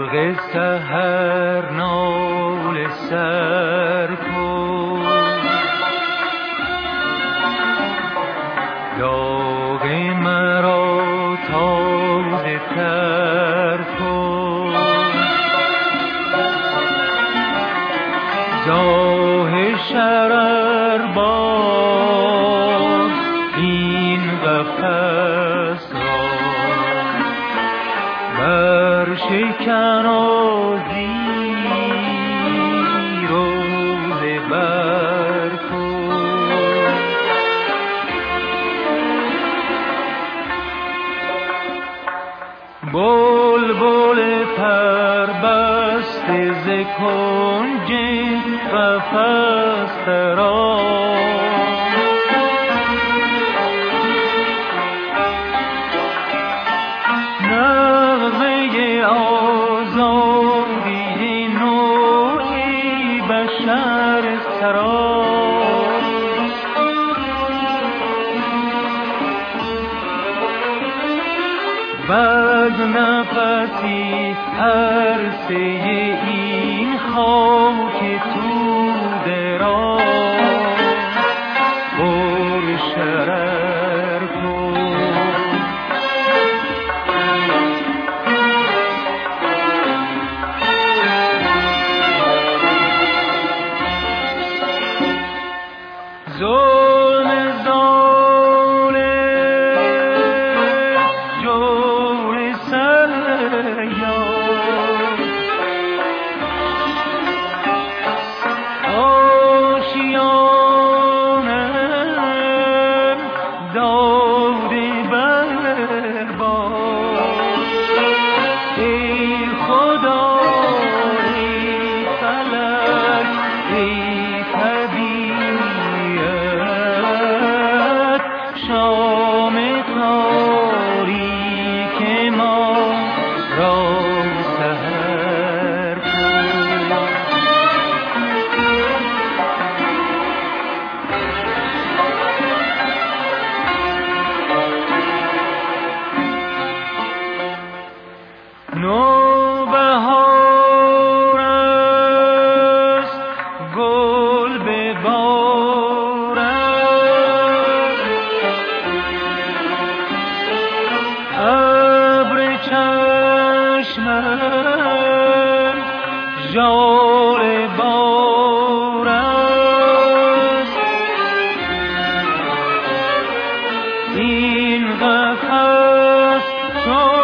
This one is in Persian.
سحر ناله سر کن، داغ مرا تازه تر کن، زاه شرر باز این قفس را برشکن و زیر و زبر کن. بلبل پربسته ز کنج قفس دراز، نغمه آزادی نوعی بشر سراز، بعد نفسی عرصه این خاک توده را پر شرر کن. ظلم ظالم جور سریار، آشیانم داده برباد. ای خدا ای فلک ای طبیعت، شام تاریک ما را سحر کن. نوبهار است گل ببارد، ابر چشمم ژاله بار است. این قفس